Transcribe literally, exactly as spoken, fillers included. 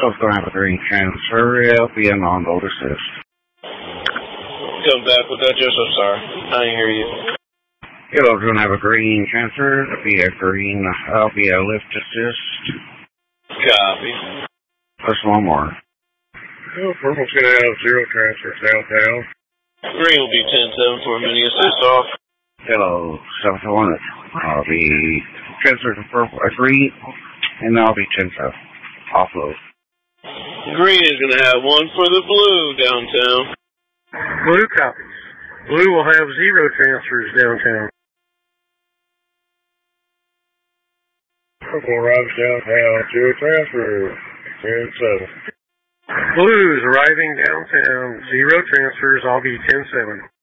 So it's going to have a green transfer. It'll be a non-vote assist. Come back with that, just I'm sorry. I didn't hear you. It'll going to have a green transfer. It'll be a green, it'll be a lift assist. Copy. Plus one more. Oh, purple's going to have zero transfer southbound. Green will be ten seven for a mini assist off. Hello, seven to one. I'll be transferred to purple, uh, green, and I'll be ten seven. Offload. Green is going to have one for the blue downtown. Blue copies. Blue will have zero transfers downtown. Purple arrives downtown, zero transfers, ten seven. Blues arriving downtown, zero transfers, I'll be ten seven.